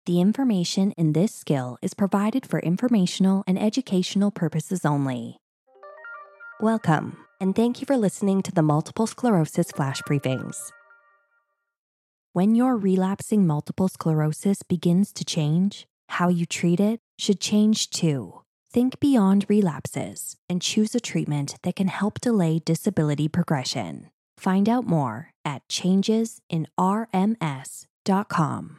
The information in this skill is provided for informational and educational purposes only. Welcome, and thank you for listening to the Multiple Sclerosis Flash Briefings. When your relapsing multiple sclerosis begins to change, how you treat it should change too. Think beyond relapses and choose a treatment that can help delay disability progression. Find out more at changesinrms.com.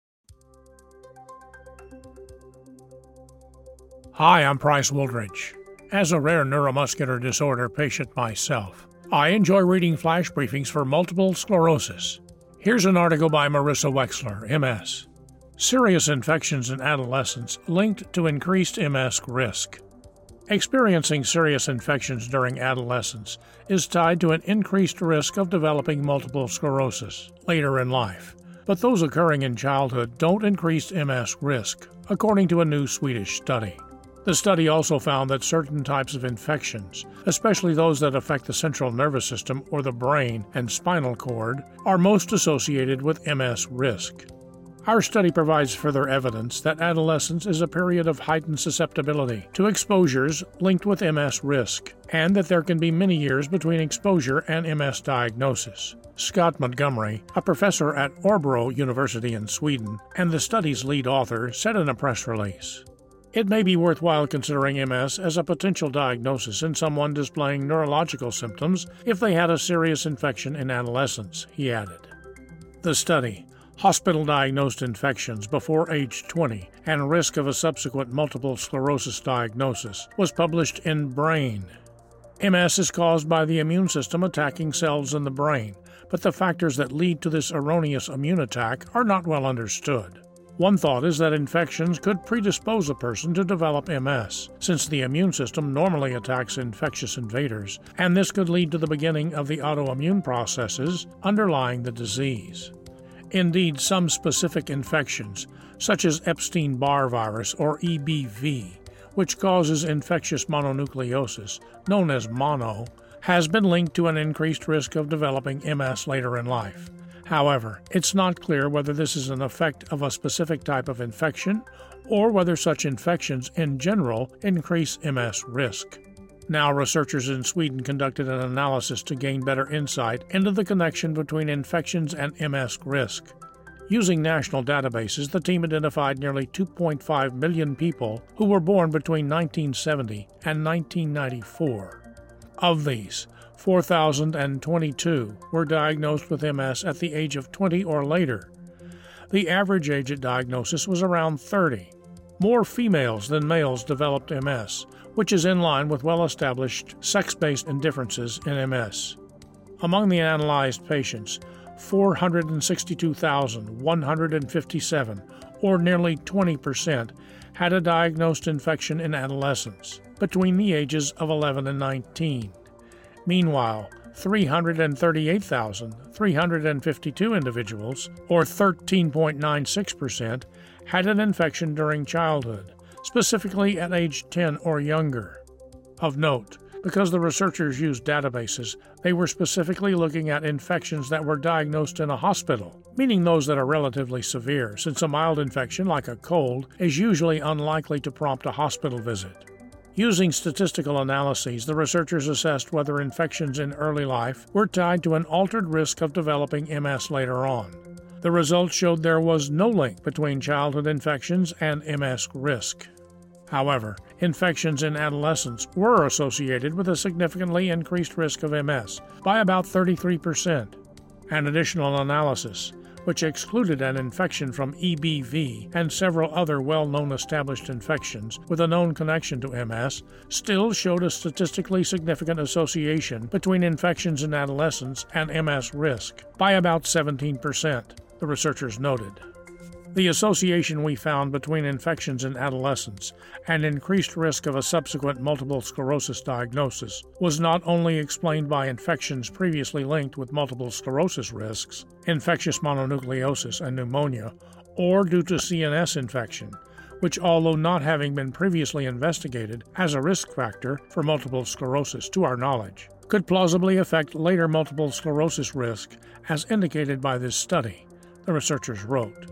Hi, I'm Price Wooldridge. As a rare neuromuscular disorder patient myself, I enjoy reading flash briefings for multiple sclerosis. Here's an article by Marissa Wexler, MS. Serious infections in adolescents linked to increased MS risk. Experiencing serious infections during adolescence is tied to an increased risk of developing multiple sclerosis later in life, but those occurring in childhood don't increase MS risk, according to a new Swedish study. The study also found that certain types of infections, especially those that affect the central nervous system or the brain and spinal cord, are most associated with MS risk. Our study provides further evidence that adolescence is a period of heightened susceptibility to exposures linked with MS risk, and that there can be many years between exposure and MS diagnosis. Scott Montgomery, a professor at Örebro University in Sweden and the study's lead author, said in a press release, "It may be worthwhile considering MS as a potential diagnosis in someone displaying neurological symptoms if they had a serious infection in adolescence," he added. The study, Hospital-Diagnosed Infections Before Age 20 and Risk of a Subsequent Multiple Sclerosis Diagnosis, was published in Brain. MS is caused by the immune system attacking cells in the brain, but the factors that lead to this erroneous immune attack are not well understood. One thought is that infections could predispose a person to develop MS, since the immune system normally attacks infectious invaders, and this could lead to the beginning of the autoimmune processes underlying the disease. Indeed, some specific infections, such as Epstein-Barr virus or EBV, which causes infectious mononucleosis, known as mono, has been linked to an increased risk of developing MS later in life. However, it's not clear whether this is an effect of a specific type of infection or whether such infections in general increase MS risk. Now, researchers in Sweden conducted an analysis to gain better insight into the connection between infections and MS risk. Using national databases, the team identified nearly 2.5 million people who were born between 1970 and 1994. Of these, 4,022 were diagnosed with MS at the age of 20 or later. The average age at diagnosis was around 30. More females than males developed MS, which is in line with well-established sex-based differences in MS. Among the analyzed patients, 462,157, or nearly 20%, had a diagnosed infection in adolescence, between the ages of 11 and 19. Meanwhile, 338,352 individuals, or 13.96%, had an infection during childhood, specifically at age 10 or younger. Of note, because the researchers used databases, they were specifically looking at infections that were diagnosed in a hospital, meaning those that are relatively severe, since a mild infection like a cold is usually unlikely to prompt a hospital visit. Using statistical analyses, the researchers assessed whether infections in early life were tied to an altered risk of developing MS later on. The results showed there was no link between childhood infections and MS risk. However, infections in adolescence were associated with a significantly increased risk of MS by about 33%. An additional analysis, which excluded an infection from EBV and several other well-known established infections with a known connection to MS, still showed a statistically significant association between infections in adolescence and MS risk by about 17%, the researchers noted. The association we found between infections in adolescence and increased risk of a subsequent multiple sclerosis diagnosis was not only explained by infections previously linked with multiple sclerosis risks, infectious mononucleosis and pneumonia, or due to CNS infection, which, although not having been previously investigated as a risk factor for multiple sclerosis to our knowledge, could plausibly affect later multiple sclerosis risk as indicated by this study, the researchers wrote.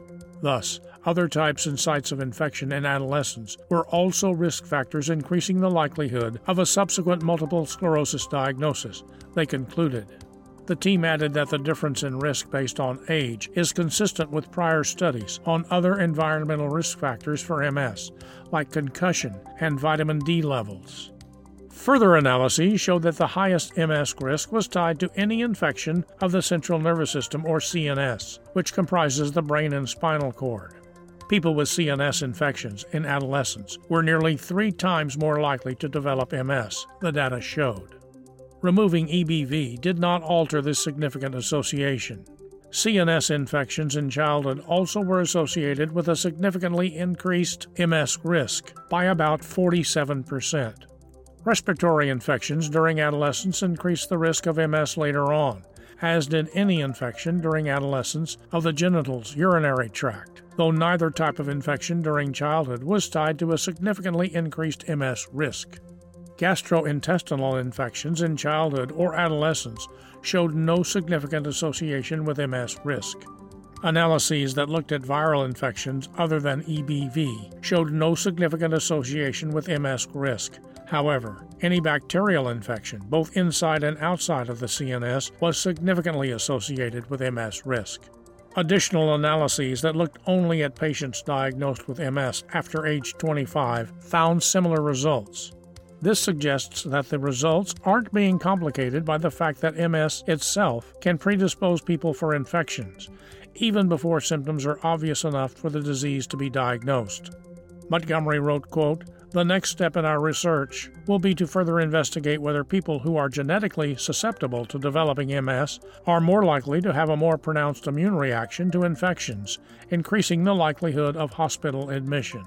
Thus, other types and sites of infection in adolescents were also risk factors increasing the likelihood of a subsequent multiple sclerosis diagnosis, they concluded. The team added that the difference in risk based on age is consistent with prior studies on other environmental risk factors for MS, like concussion and vitamin D levels. Further analyses showed that the highest MS risk was tied to any infection of the central nervous system, or CNS, which comprises the brain and spinal cord. People with CNS infections in adolescence were nearly 3 times more likely to develop MS, the data showed. Removing EBV did not alter this significant association. CNS infections in childhood also were associated with a significantly increased MS risk by about 47%. Respiratory infections during adolescence increased the risk of MS later on, as did any infection during adolescence of the genitals, urinary tract, though neither type of infection during childhood was tied to a significantly increased MS risk. Gastrointestinal infections in childhood or adolescence showed no significant association with MS risk. Analyses that looked at viral infections other than EBV showed no significant association with MS risk. However, any bacterial infection, both inside and outside of the CNS, was significantly associated with MS risk. Additional analyses that looked only at patients diagnosed with MS after age 25 found similar results. This suggests that the results aren't being complicated by the fact that MS itself can predispose people for infections, even before symptoms are obvious enough for the disease to be diagnosed. Montgomery wrote, quote, "The next step in our research will be to further investigate whether people who are genetically susceptible to developing MS are more likely to have a more pronounced immune reaction to infections, increasing the likelihood of hospital admission."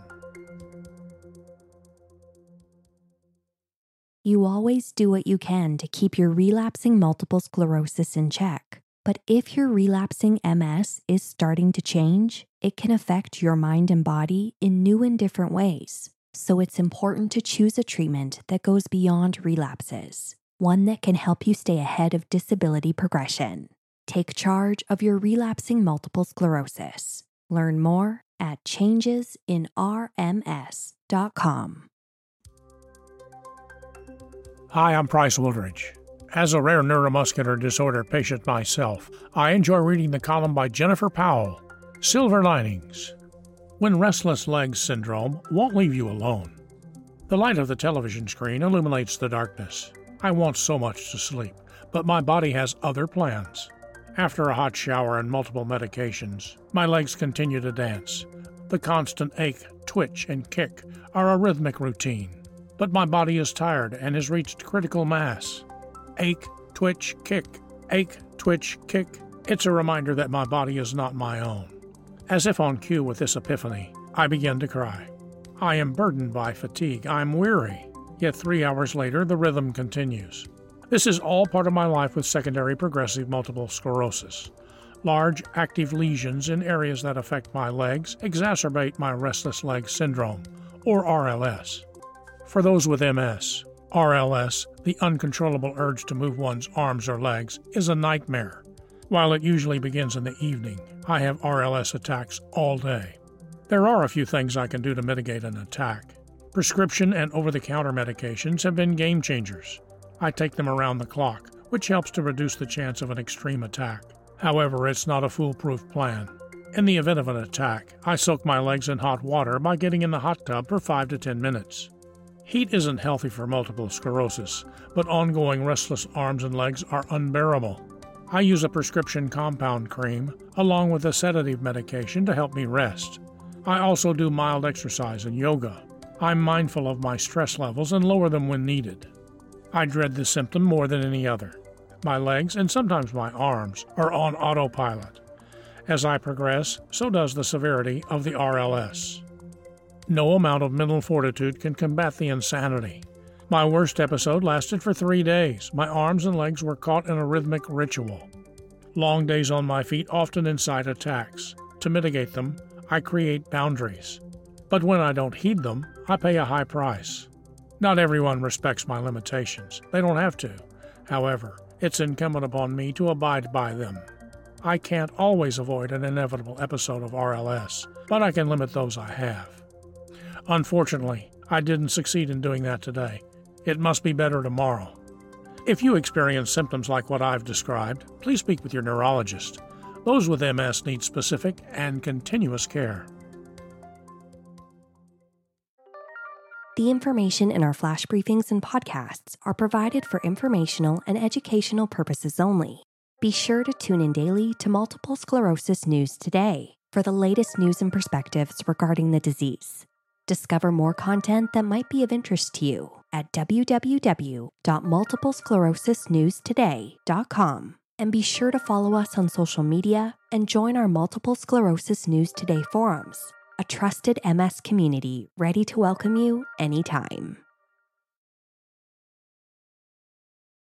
You always do what you can to keep your relapsing multiple sclerosis in check. But if your relapsing MS is starting to change, it can affect your mind and body in new and different ways. So it's important to choose a treatment that goes beyond relapses, one that can help you stay ahead of disability progression. Take charge of your relapsing multiple sclerosis. Learn more at changesinrms.com. Hi, I'm Price Woolridge. As a rare neuromuscular disorder patient myself, I enjoy reading the column by Jennifer Powell, Silver Linings. When restless legs syndrome won't leave you alone. The light of the television screen illuminates the darkness. I want so much to sleep, but my body has other plans. After a hot shower and multiple medications, my legs continue to dance. The constant ache, twitch, and kick are a rhythmic routine. But my body is tired and has reached critical mass. Ache, twitch, kick. Ache, twitch, kick. It's a reminder that my body is not my own. As if on cue with this epiphany, I begin to cry. I am burdened by fatigue. I'm weary. Yet 3 hours later, the rhythm continues. This is all part of my life with secondary progressive multiple sclerosis. Large, active lesions in areas that affect my legs exacerbate my restless leg syndrome, or RLS. For those with MS, RLS, the uncontrollable urge to move one's arms or legs, is a nightmare. While it usually begins in the evening, I have RLS attacks all day. There are a few things I can do to mitigate an attack. Prescription and over-the-counter medications have been game changers. I take them around the clock, which helps to reduce the chance of an extreme attack. However, it's not a foolproof plan. In the event of an attack, I soak my legs in hot water by getting in the hot tub for 5 to 10 minutes. Heat isn't healthy for multiple sclerosis, but ongoing restless arms and legs are unbearable. I use a prescription compound cream along with a sedative medication to help me rest. I also do mild exercise and yoga. I'm mindful of my stress levels and lower them when needed. I dread this symptom more than any other. My legs, and sometimes my arms, are on autopilot. As I progress, so does the severity of the RLS. No amount of mental fortitude can combat the insanity. My worst episode lasted for 3 days. My arms and legs were caught in a rhythmic ritual. Long days on my feet often incite attacks. To mitigate them, I create boundaries. But when I don't heed them, I pay a high price. Not everyone respects my limitations. They don't have to. However, it's incumbent upon me to abide by them. I can't always avoid an inevitable episode of RLS, but I can limit those I have. Unfortunately, I didn't succeed in doing that today. It must be better tomorrow. If you experience symptoms like what I've described, please speak with your neurologist. Those with MS need specific and continuous care. The information in our flash briefings and podcasts are provided for informational and educational purposes only. Be sure to tune in daily to Multiple Sclerosis News Today for the latest news and perspectives regarding the disease. Discover more content that might be of interest to you at www.multiplesclerosisnewstoday.com. And be sure to follow us on social media and join our Multiple Sclerosis News Today forums, a trusted MS community ready to welcome you anytime.